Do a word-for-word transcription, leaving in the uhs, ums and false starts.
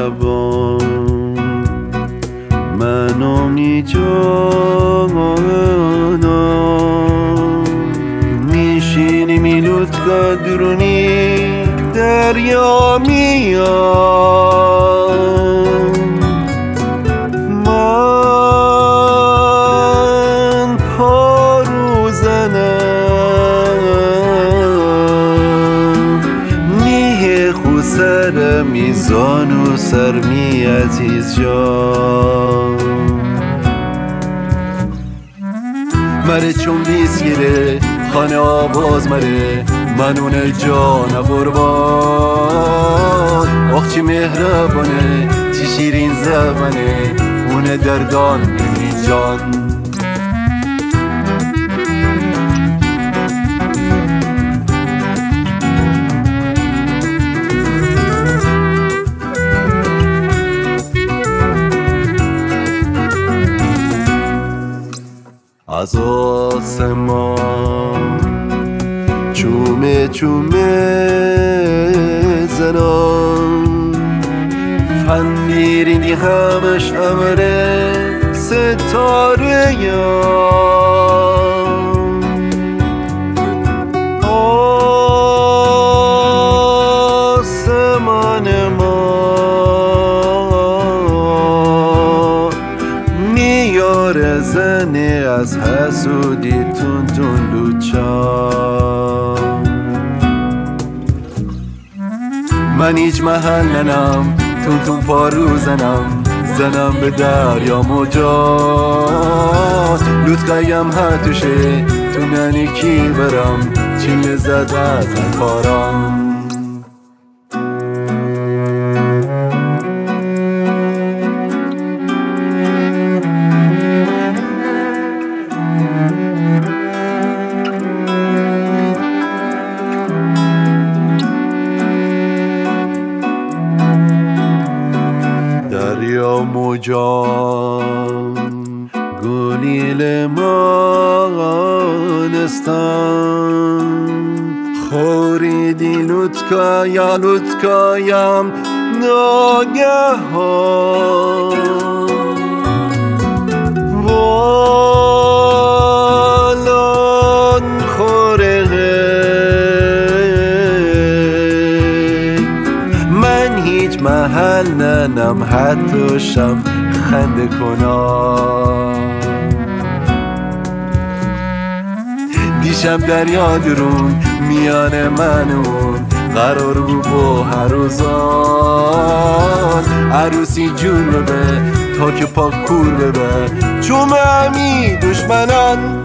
شبان منو میجانم میشینی میلوت که درونی دریا میام من پارو زنم نیه خو سر میزان و سر می عزیز جان مره چون بیس گیره خانه آواز مره منون جان قربان آخ چی مهربانه چی شیرین زبانه اونه دردان نمی جان از آسمان چومه چومه زنان فندیرینی همش امره ستاره یام آسمان ما میاره زنه از حسودی تون تون لوچام من هیچ محل ننم تون تون پارو زنم زنم به دریا موجات لوت قیم هتوشه تو ننی کی برم چی لذت از کارم دریا موجان گلیل مانستم خوریدی لطکا یا لطکایم ناگهان والان خورقه من هیچ محل ننم حتی شم خنده کنم دیشب دریا درون میان من اون قرار بود با هر روزان عروسی جون ببه تا که پاک کور ببه چون همی دشمنان